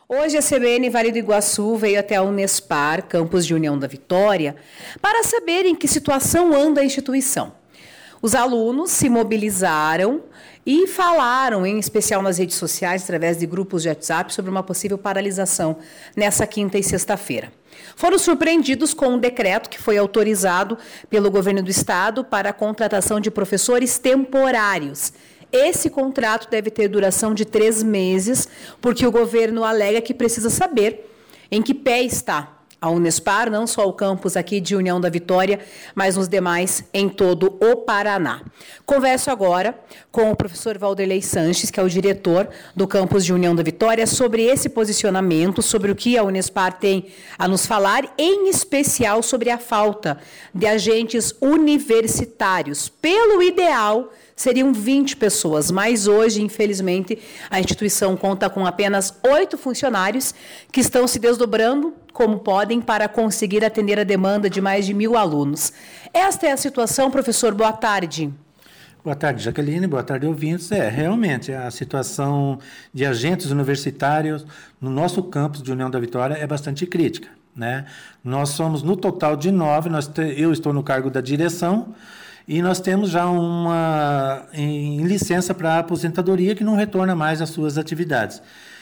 Hoje a CBN Vale do Iguaçu veio até a Unespar, campus de União da Vitória, para saber em que situação anda a instituição. Os alunos se mobilizaram e falaram, em especial nas redes sociais, através de grupos de WhatsApp, sobre uma possível paralisação nessa quinta e sexta-feira. Foram surpreendidos com um decreto que foi autorizado pelo governo do estado para a contratação de professores temporários. Esse contrato deve ter duração de 3 meses, porque o governo alega que precisa saber em que pé está a Unespar, não só o campus aqui de União da Vitória, mas os demais em todo o Paraná. Converso agora com o professor Valderlei Sanches, que é o diretor do campus de União da Vitória, sobre esse posicionamento, sobre o que a Unespar tem a nos falar, em especial sobre a falta de agentes universitários. Pelo ideal, seriam 20 pessoas, mas hoje, infelizmente, a instituição conta com apenas 8 funcionários que estão se desdobrando como podem para conseguir atender a demanda de mais de 1.000 alunos. Esta é a situação, professor. Boa tarde. Boa tarde, Jaqueline. Boa tarde, ouvintes. Realmente, a situação de agentes universitários no nosso campus de União da Vitória é bastante crítica, né? Nós somos, no total de 9, eu estou no cargo da direção, e nós temos já uma em licença para aposentadoria que não retorna mais às suas atividades.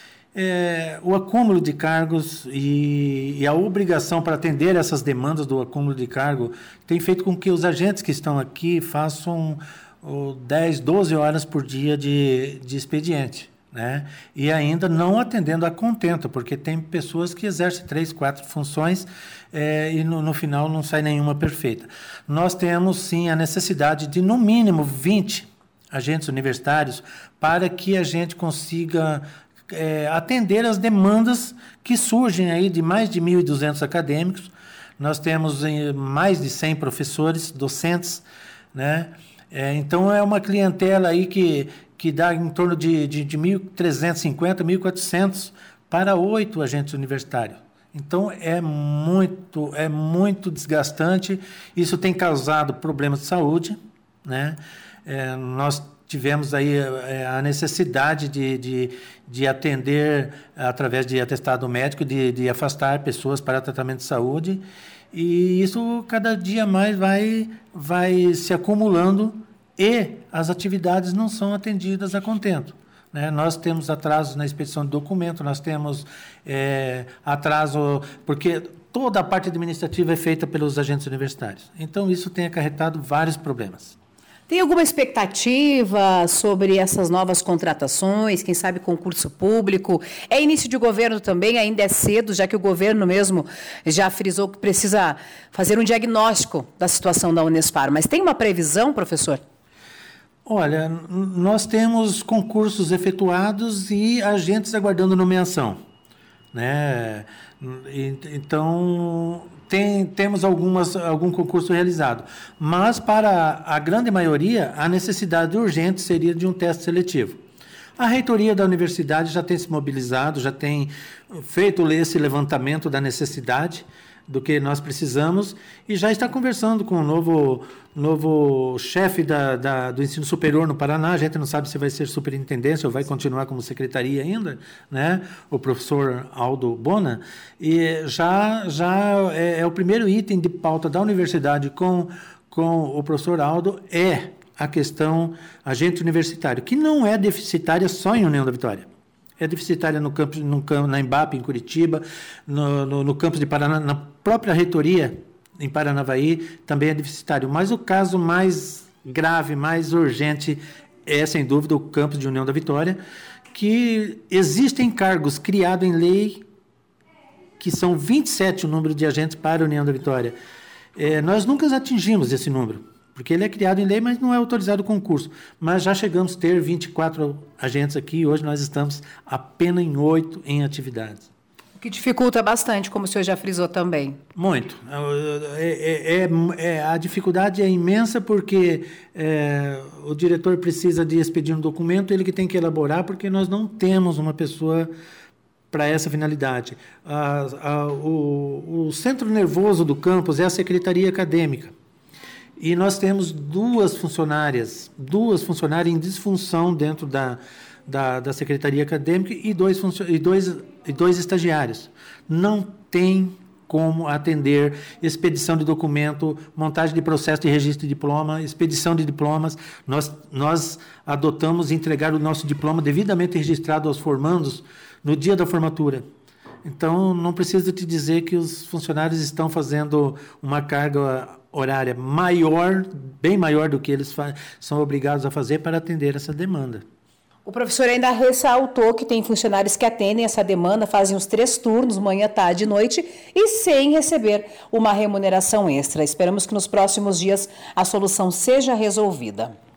O acúmulo de cargos e a obrigação para atender essas demandas do acúmulo de cargo tem feito com que os agentes que estão aqui façam 10, 12 horas por dia de expediente, né? E ainda não atendendo a contento, porque tem pessoas que exercem 3, 4 funções e no final não sai nenhuma perfeita. Nós temos, sim, a necessidade de, no mínimo, 20 agentes universitários para que a gente consiga atender as demandas que surgem aí de mais de 1.200 acadêmicos. Nós temos mais de 100 professores, docentes, né? Então, é uma clientela aí que dá em torno de 1.350, 1.400 para 8 agentes universitários. Então, é muito desgastante. Isso tem causado problemas de saúde, né? Nós tivemos aí a necessidade de atender, através de atestado médico, de afastar pessoas para tratamento de saúde, e isso cada dia mais vai se acumulando e as atividades não são atendidas a contento, né? Nós temos atrasos na expedição de documento, nós temos atraso, porque toda a parte administrativa é feita pelos agentes universitários. Então, isso tem acarretado vários problemas. Tem alguma expectativa sobre essas novas contratações, quem sabe concurso público? É início de governo também, ainda é cedo, já que o governo mesmo já frisou que precisa fazer um diagnóstico da situação da Unespar. Mas tem uma previsão, professor? Olha, nós temos concursos efetuados e agentes aguardando nomeação, né? Então, temos algum concurso realizado, mas para a grande maioria, a necessidade urgente seria de um teste seletivo. A reitoria da universidade já tem se mobilizado, já tem feito esse levantamento da necessidade do que nós precisamos e já está conversando com o novo chefe do ensino superior no Paraná. A gente não sabe se vai ser superintendência ou vai continuar como secretaria ainda, né? O professor Aldo Bona, e já é o primeiro item de pauta da universidade com o professor Aldo a questão agente universitário, que não é deficitária só em União da Vitória. É deficitária na Embape, em Curitiba, no campus de Paraná, na própria reitoria, em Paranavaí, também é deficitário. Mas o caso mais grave, mais urgente, é, sem dúvida, o campus de União da Vitória, que existem cargos criados em lei, que são 27 o número de agentes para a União da Vitória. Nós nunca atingimos esse número, porque ele é criado em lei, mas não é autorizado o concurso. Mas já chegamos a ter 24 agentes aqui, e hoje nós estamos apenas em 8 em atividades. O que dificulta bastante, como o senhor já frisou também. Muito. A dificuldade é imensa, porque o diretor precisa de expedir um documento, ele que tem que elaborar, porque nós não temos uma pessoa para essa finalidade. O centro nervoso do campus é a secretaria acadêmica. E nós temos duas funcionárias em disfunção dentro da Secretaria Acadêmica e dois estagiários. Não tem como atender expedição de documento, montagem de processo de registro de diploma, expedição de diplomas. Nós adotamos entregar o nosso diploma devidamente registrado aos formandos no dia da formatura. Então, não preciso te dizer que os funcionários estão fazendo uma carga horária maior, bem maior do que eles são obrigados a fazer para atender essa demanda. O professor ainda ressaltou que tem funcionários que atendem essa demanda, fazem os 3 turnos, manhã, tarde e noite, e sem receber uma remuneração extra. Esperamos que nos próximos dias a solução seja resolvida.